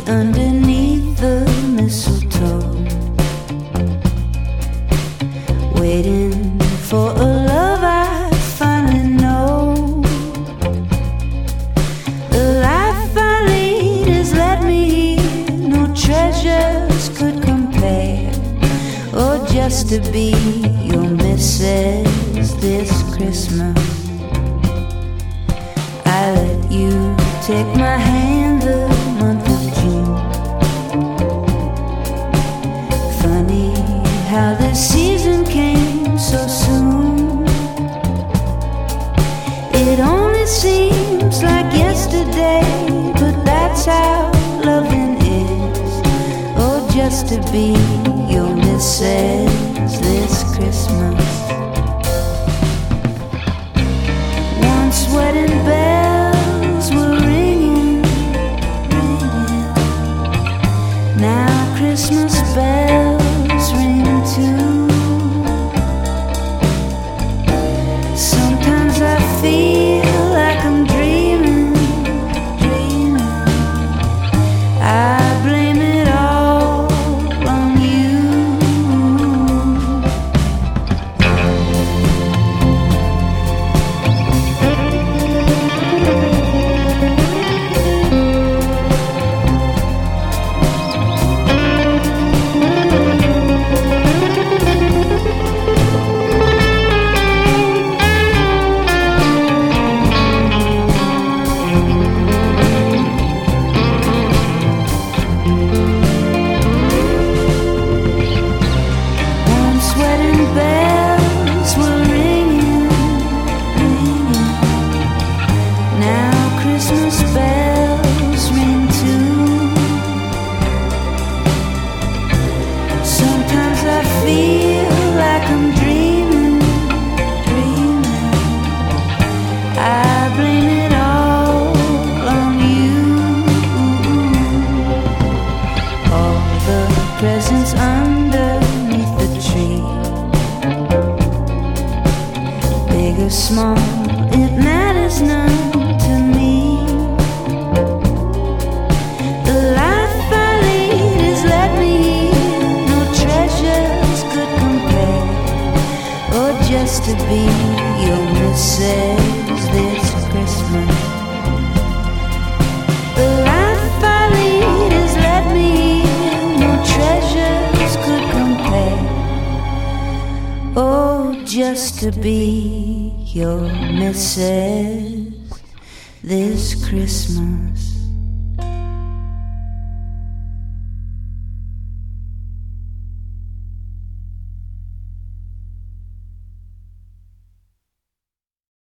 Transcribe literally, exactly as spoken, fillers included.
underneath the mistletoe, waiting for a love I finally know. The life I lead has let me hear no treasures could compare, or just to be your missus this Christmas. I let you take my hand the month of June. Funny how this season came so soon. It only seems like yesterday, but that's how loving is. Oh, just to be your missus this Christmas. Once wedding bells were ringing, ringing. Now Christmas bells ring too. Sometimes I feel like I'm dreaming, dreaming. I blame it all on you. Presents underneath the tree, big or small, it matters none to me. The life I lead has let me hear no treasures could compare, or just to be your missus this Christmas. The life I lead has let me treasures could compare, oh, just to be your missus this Christmas.